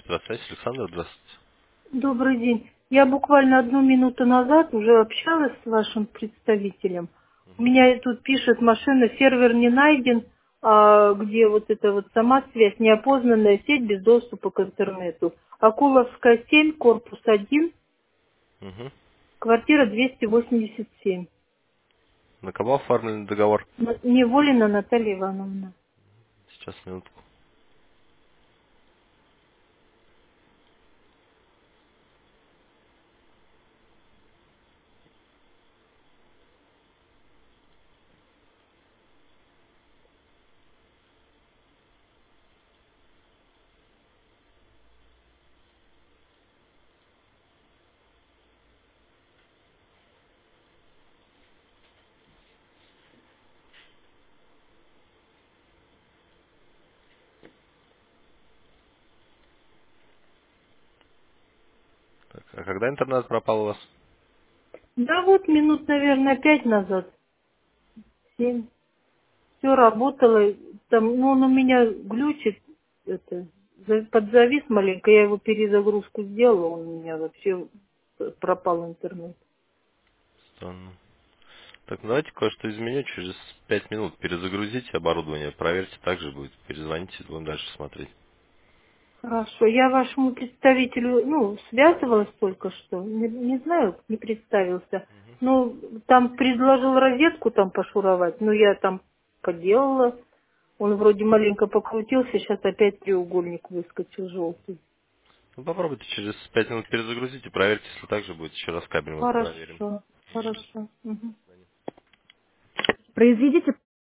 Здравствуйте, Александр, здравствуйте. Добрый день. Я буквально 1 минуту назад уже общалась с вашим представителем. У меня тут пишет машина, сервер не найден, где вот эта вот сама связь, неопознанная сеть без доступа к интернету. Акуловская 7, корпус 1, Угу. квартира 287. На кого оформлен договор? Неволина Наталья Ивановна. Сейчас, минутку. Так, а когда интернет пропал у вас? Да вот минут, наверное, 5 назад, 7. Все работало, там, ну, он у меня глючит, это, подзавис маленько, я его перезагрузку сделала, он у меня вообще пропал интернет. Странно. Так, ну давайте кое-что изменю. Через 5 минут перезагрузите оборудование, проверьте, так же будет. Перезвоните, будем дальше смотреть. Хорошо, я вашему представителю, ну, связывалась только что, не знаю, не представился. Ну, там предложил розетку там пошуровать, но я там поделала. Он вроде маленько покрутился, сейчас опять треугольник выскочил желтый. Ну, попробуйте через 5 минут перезагрузите, проверьте, если так же будет, еще раз кабель мы проверим. Хорошо, хорошо. Мгм. Произведите